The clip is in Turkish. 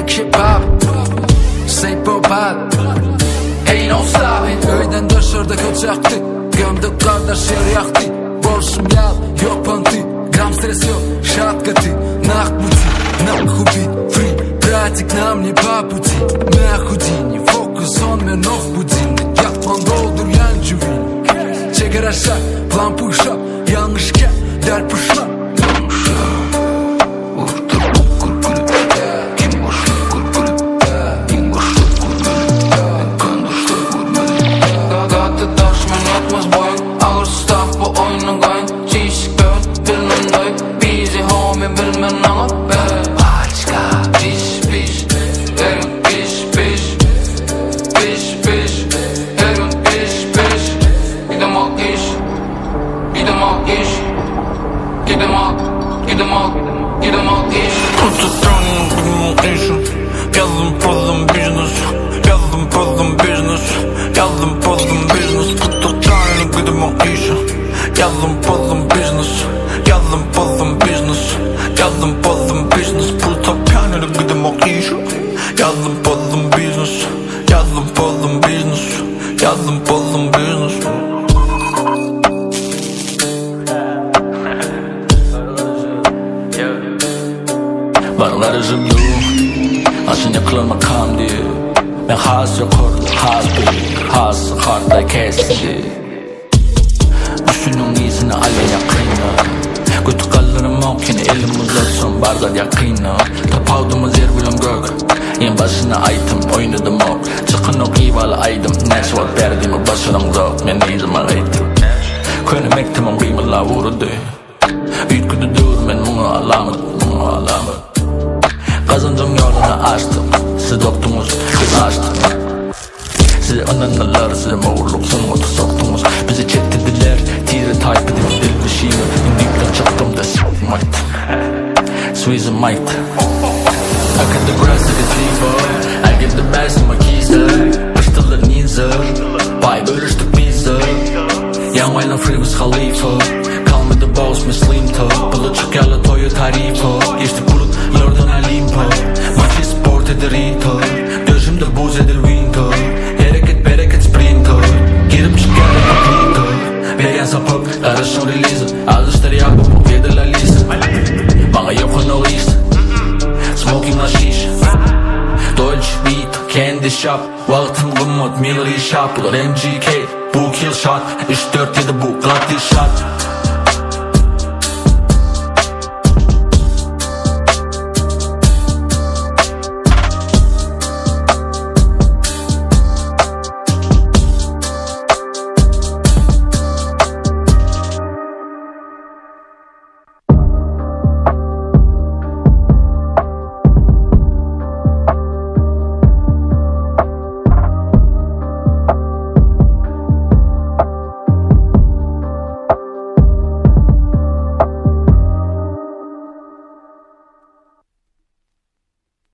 make hip hop. Say pop hop. Ain't no stopping. Öyden dışarıda kaçaktı. Gömdük kardeş yer yaktı. Borçum yal yok panti. Gram stres yok şat katı. Nak buti, nak hubi. Free, pratik namli paputi. Me hudini, focus on me nof budini. Yakman doldur yan cüvini. Çeker aşağı, plan push up. Yanlışken der push up. Yazdım pozum business. Yazdım pozum business. Yazdım pozum business. Tuttuk tane gidem o işe. Yazdım pozum business. Yazdım pozum business. Yazdım pozum business. Tuttuk tane gidem o işe. Yazdım pozum business. Yazdım pozum business. Yazdım pozum business. Varlar üzümlü aslında kılma kam diye. Ben has yok orada, has bir, has karda kesildi. Düşünün iyisini ale yakına. Kötü kallarım okine elim uzatsun barda yakına. Tapavdığımız yer bilen gök. En başına aytım oynadım ok. Çıkın ok ivalı aydım. Natural verdiğimi başıdan zor. Ben neyzime aytım. Könüm ektimim kıyımla vurdu. Büyütküdü dur ben bunu alamet. Kazancım yolunu açtım. Siz doktunuz, biz açtık. Size ananlar, size mağurluk sunumu soktunuz. Bizi çetlediler, tire type edip dil dışıyla. Dipten çıktım da s**tim ayt. Squeeze might. I cut the grass like a sleeper. I give the best to my keezer. Pıştılar ninzer. Bay bölüştük bizzer. Young wine free was Khalifa. Call me the boss, Miss Slimto. Bılı çık yalı toyu tarifa. Geçtik bulutlardan Olimpo. Maçı sport eder ito. Gözümde buz eder winter. Hareket bereket sprinter. Girip çıkarım pakito. Vegan sapık, karışım release. Alışları yapıp yedirler lise. Bana yok o liste. Smoking la şiş. Dolce beat, candy shop. Vaktim gımot, milli shop. MGK, bu kill shot. 3-4-7 bu glatt shot.